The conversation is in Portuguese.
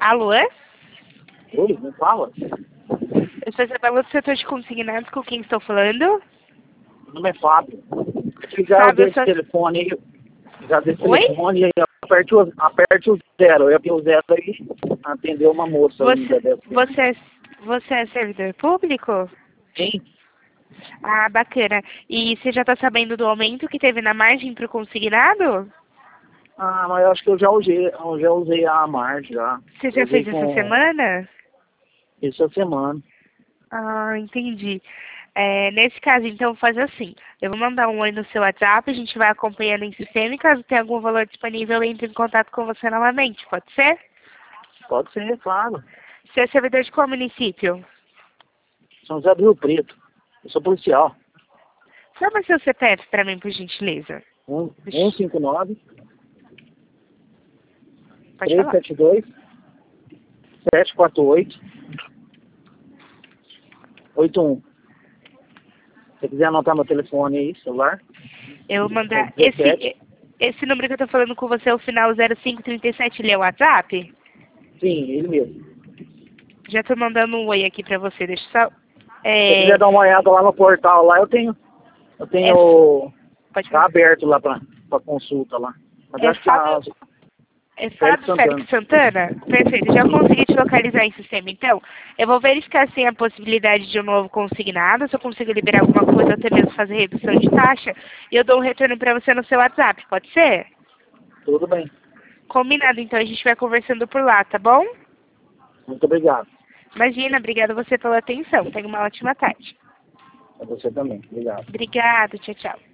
Alô? Oi, não fala? Eu sou Isabela do setor de consignados, com quem estou falando? Meu nome é Fábio. Eu já Fábio, usei esse telefone aí, já dei esse Oi? telefone e aí aperte o zero. Eu apertei o zero aí, atendeu uma moça linda dessa. Você é servidor público? Sim? Ah, bacana. E você já está sabendo do aumento que teve na margem para o consignado? Ah, mas eu acho que eu já usei a margem já. Você já Usei fez essa semana? essa semana. Ah, entendi. Nesse caso, então, faz assim. Eu vou mandar um oi no seu WhatsApp, a gente vai acompanhando em sistema e caso tenha algum valor disponível, eu entro em contato com você novamente, pode ser? Pode ser, claro. Você é servidor de qual município? São José do Rio Preto. Eu sou policial. Forma seu CPF para mim, por gentileza. 159 Pode falar. 372 748 81. Se você quiser anotar meu telefone aí, celular. Eu vou mandar... 17. Esse número que eu tô falando com você, o final 0537, ele é o WhatsApp? Sim, ele mesmo. Já tô mandando um oi aqui pra você, deixa eu só... Se você quiser dar uma olhada lá no portal, lá eu tenho Pode tá falar. aberto lá pra consulta lá. Mas É acho que Fábio... É Félix Fábio Santana. Félix Santana? Perfeito, já consegui te localizar em sistema, então. Eu vou verificar se tem a possibilidade de um novo consignado, se eu consigo liberar alguma coisa, ou até mesmo fazer redução de taxa, e eu dou um retorno para você no seu WhatsApp, pode ser? Tudo bem. Combinado, então, a gente vai conversando por lá, tá bom? Muito obrigado. Imagina, obrigada você pela atenção. Tenha uma ótima tarde. A você também. Obrigado. Obrigada, tchau, tchau.